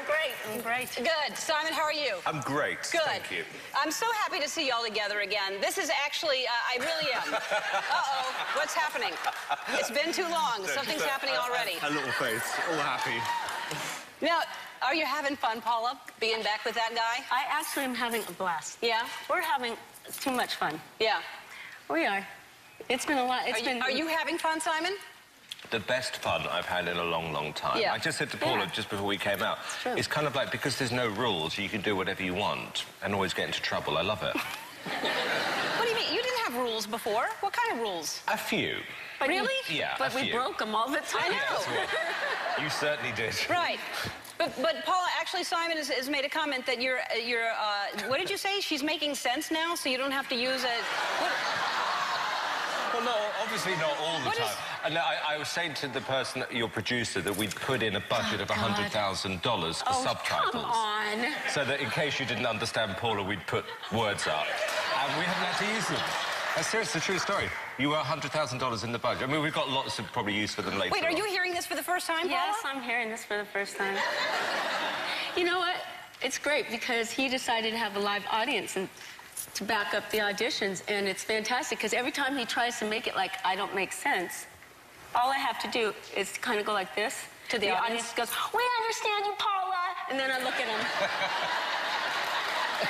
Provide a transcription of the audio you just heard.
great. I'm great. Good. Simon, how are you? I'm great. Good. Thank you. I'm so happy to see you all together again. This is actually, I really am. Uh-oh. What's happening? It's been too long. Something's happening already. A little face. All happy. Now, are you having fun, Paula, being back with that guy? I actually am having a blast. Yeah? We're having too much fun. Yeah. We are. It's been a lot. Are you having fun, Simon? The best fun I've had in a long, long time. Yeah. I just said to Paula just before we came out, it's kind of like, because there's no rules, you can do whatever you want and always get into trouble. I love it. What do you mean? You didn't have rules before. What kind of rules? A few. But really? Yeah, But a we few. broke them all the time. I know. You certainly did. Right. But Paula, actually, Simon has made a comment that you're what did you say? She's making sense now, so you don't have to use a... Well, no, obviously not all the What time. is- And I was saying to the person, your producer, that we'd put in a budget of $100,000 for subtitles. Come on. So that in case you didn't understand Paula, we'd put words up. And we haven't had to use them. That's seriously a true story. You were $100,000 in the budget. I mean, we've got lots of probably use for them later. Wait, are you hearing this for the first time, Paula? Yes, I'm hearing this for the first time. You know what? It's great because he decided to have a live audience and to back up the auditions, and it's fantastic because every time he tries to make it like I don't make sense, all I have to do is kind of go like this. To the audience goes, "We understand you, Paula," and then I look at him.